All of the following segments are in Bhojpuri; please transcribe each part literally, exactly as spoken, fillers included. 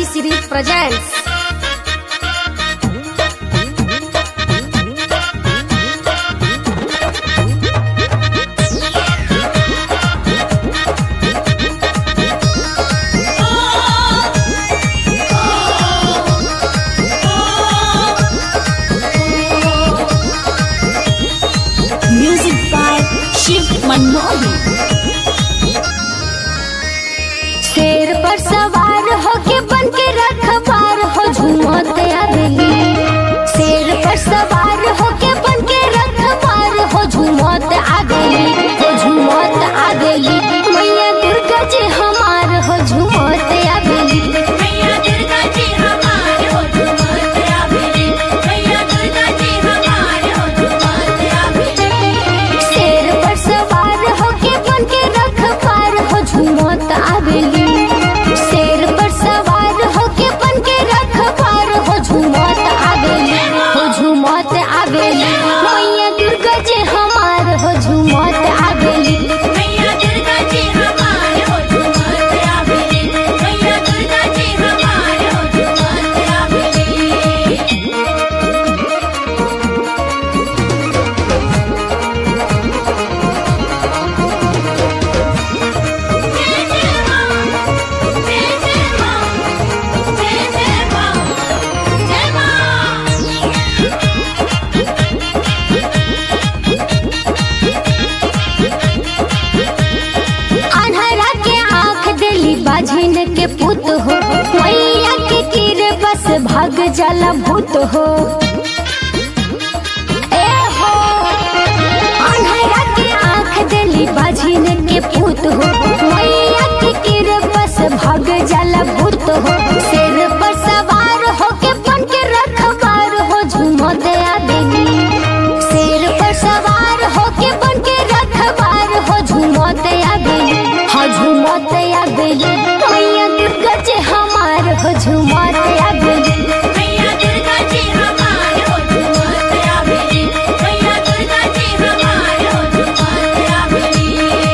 T Series presents Music by Shiv Manmohan। शेर पर सवार होके बन के रखवार हो झूमत आवेली। शेर पर सवार होके बन के रखवार हो झूमत आवेली, हो झूमत आवेली। मैया दुर्गा जी हमार हो झूमत आवेली। मैया दुर्गा जी हमार हो झूमत आवेली। मैया दुर्गा जी हमार हो झूमत आवेली। शेर पर सवार होके बन के रखवार हो झूमत आवेली। शेर पर सवार होके बन के रखवार हो झूमत आवेली, हो झूमत आवेली। मैया दुर्गा जी हमार हो झूमत आवेली। मैया दुर्गा जी हमार हो झूमत आवेली। मैया दुर्गा जी हमार हो झूमत आवेली। जय जय मां, जय जय मां, जय जय मां, जय अन्हरा के आँख देली बाझिन के पुत हो। मैया के कीर बस भाग जाला भूत हो। ए हो अन्हरा के आँख देली बाझिन के पुत हो। मैया के कीर बस भाग जाला भूत हो। शेर पर सवार होके बन के रखवार हो झूमत आवेली। शेर पर सवार होके बन के रखवार हो झूमत आवेली, हाँ झूमत आवेली। मैया दुर्गा जी हमार हो झूमत आवेली। मैया दुर्गा जी हमार हो झूमत आवेली। मैया दुर्गा जी हमार हो झूमत आवेली।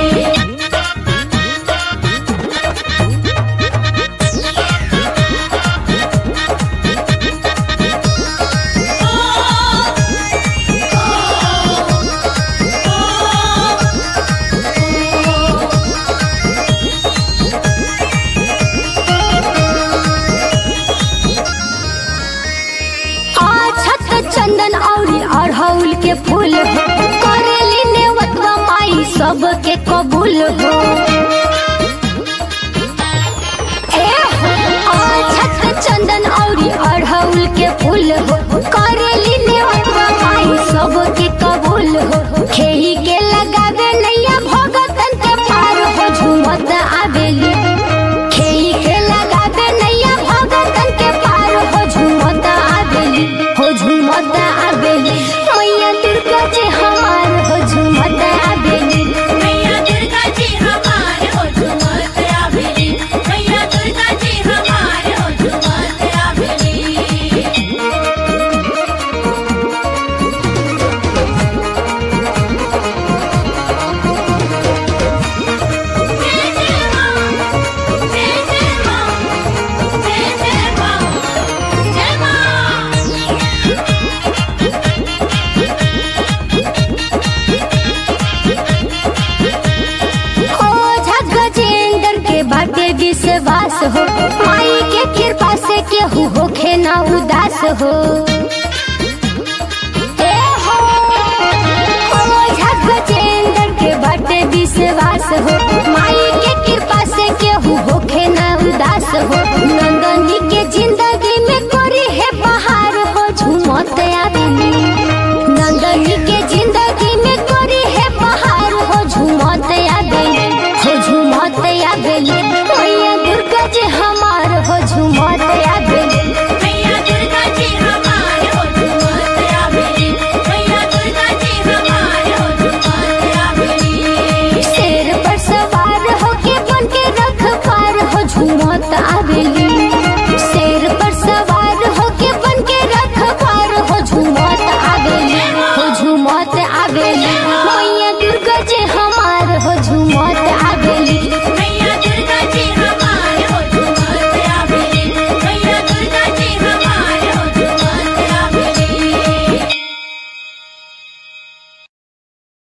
आछत चंदन औरी अड़हुल के फूल हो। करेली नेवतवा माई सबके कबूल हो। ए हो आछत चंदन औरी अड़हुल के फूल हो। करेली नेवतवा माई सबके कबूल हो। खेही के लगावे नैया भगतन के पार हो झूमत आवेली। खेही के लगावे नैया भगतन के पार हो झूमत आवेली, हो झूमत आवेली। मैया दुर्गा जी हमार हो झूमत आवेली। मैया दुर्गा जी हमार हो झूमत आवेली। मैया दुर्गा जी हमार हो झूमत आवेली। जय जय मां, जय जय मां, जय जय मां, जय ओझा गजेंद्र के बाटे विश्वास हो। माई के कृपा से केहू होखे ना उदास हो। ए हो ओझा गजेंद्र के बाटे विश्वास हो। माई के कृपा से केहू होखे ना उदास हो। नंदनी के जिंदगी में कोरी है बहार हो झूमत आवेली। नंदनी के जिंदगी में कोरी है बहार हो झूमत आवेली, हो झूमत आवेली। मैया दुर्गा जी हमार हो झूमत आवेली। मैया दुर्गा जी हमार हो झूमत आवेली। मैया दुर्गा जी हमार हो झूमत आवेली। शेर पर सवार होके बन के रखवार हो झूमत आवेली। शेर पर सवार होके बन के रखवार हो झूमत आवेली, हो झूमत आवेली। मैया दुर्गा जी हमार हो झूमत